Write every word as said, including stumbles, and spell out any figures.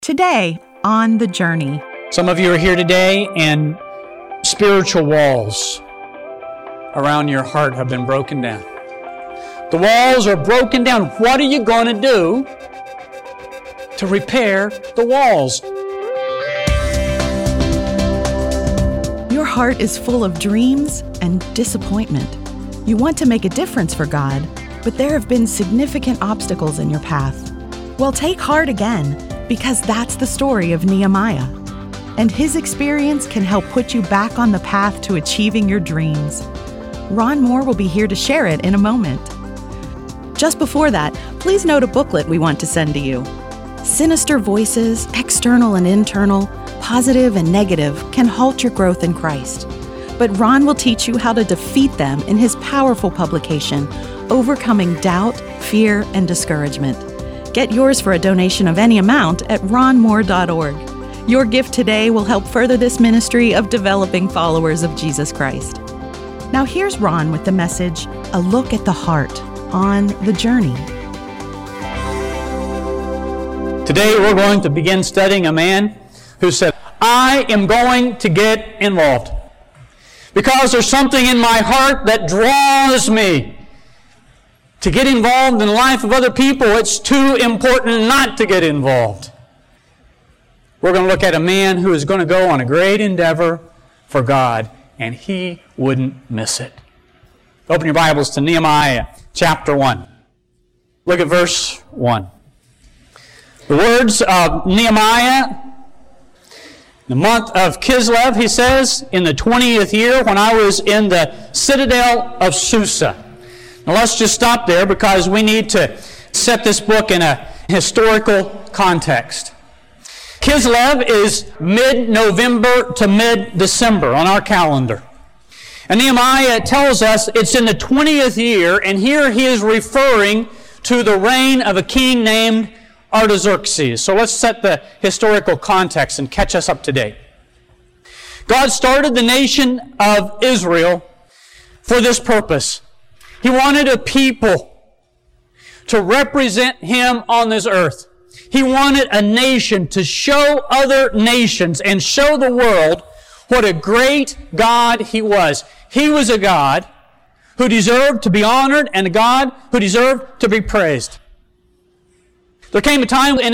Today on The Journey. Some of you are here today and spiritual walls around your heart have been broken down. The walls are broken down. What are you going to do to repair the walls? Your heart is full of dreams and disappointment. You want to make a difference for God, but there have been significant obstacles in your path. Well, take heart again, because that's the story of Nehemiah. And his experience can help put you back on the path to achieving your dreams. Ron Moore will be here to share it in a moment. Just before that, please note a booklet we want to send to you. Sinister voices, external and internal, positive and negative, can halt your growth in Christ. But Ron will teach you how to defeat them in his powerful publication, Overcoming Doubt, Fear, and Discouragement. Get yours for a donation of any amount at ron moore dot org. Your gift today will help further this ministry of developing followers of Jesus Christ. Now here's Ron with the message, A Look at the Heart, on The Journey. Today we're going to begin studying a man who said, I am going to get involved because there's something in my heart that draws me to get involved in the life of other people. It's too important not to get involved. We're going to look at a man who is going to go on a great endeavor for God, and he wouldn't miss it. Open your Bibles to Nehemiah chapter one. Look at verse one. The words of Nehemiah, the month of Kislev, he says, in the twentieth year when I was in the citadel of Susa. Now let's just stop there because we need to set this book in a historical context. Kislev is mid-November to mid-December on our calendar. And Nehemiah tells us it's in the twentieth year, and here he is referring to the reign of a king named Artaxerxes. So let's set the historical context and catch us up to date. God started the nation of Israel for this purpose. He wanted a people to represent Him on this earth. He wanted a nation to show other nations and show the world what a great God He was. He was a God who deserved to be honored and a God who deserved to be praised. There came a time in